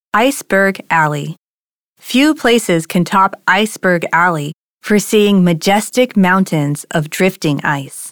Iceberg Alley. Few places can top Iceberg Alley for seeing majestic mountains of drifting ice.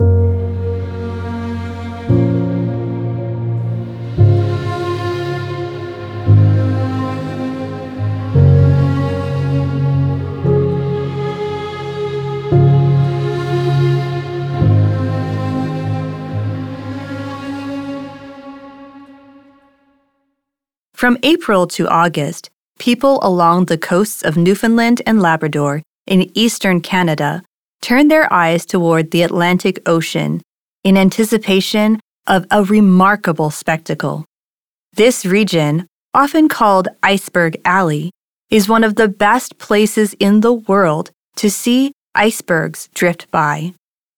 From April to August, people along the coasts of Newfoundland and Labrador in eastern Canada turn their eyes toward the Atlantic Ocean in anticipation of a remarkable spectacle. This region, often called Iceberg Alley, is one of the best places in the world to see icebergs drift by.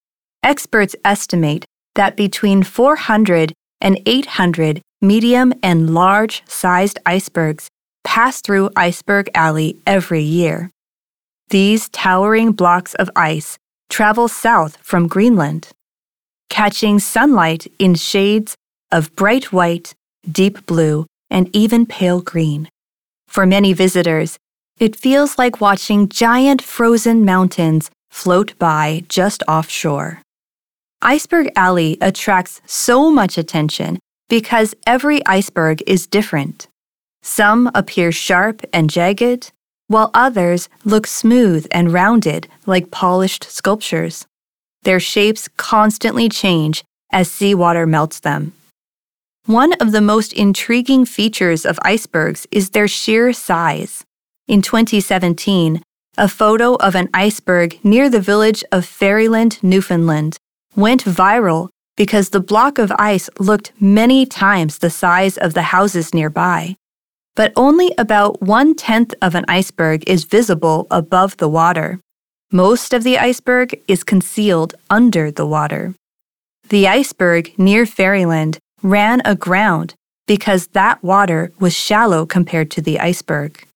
Experts estimate that between 400 and 800 medium and large-sized icebergs pass through Iceberg Alley every year. These towering blocks of ice travel south from Greenland, catching sunlight in shades of bright white, deep blue, and even pale green. For many visitors, it feels like watching giant frozen mountains float by just offshore. Iceberg Alley attracts so much attention because every iceberg is different. Some appear sharp and jagged, while others look smooth and rounded like polished sculptures. Their shapes constantly change as seawater melts them. One of the most intriguing features of icebergs is their sheer size. In 2017, a photo of an iceberg near the village of Ferryland, Newfoundland, went viral because the block of ice looked many times the size of the houses nearby. But only about 1/10 of an iceberg is visible above the water. Most of the iceberg is concealed under the water. The iceberg near Ferryland ran aground because that water was shallow compared to the iceberg.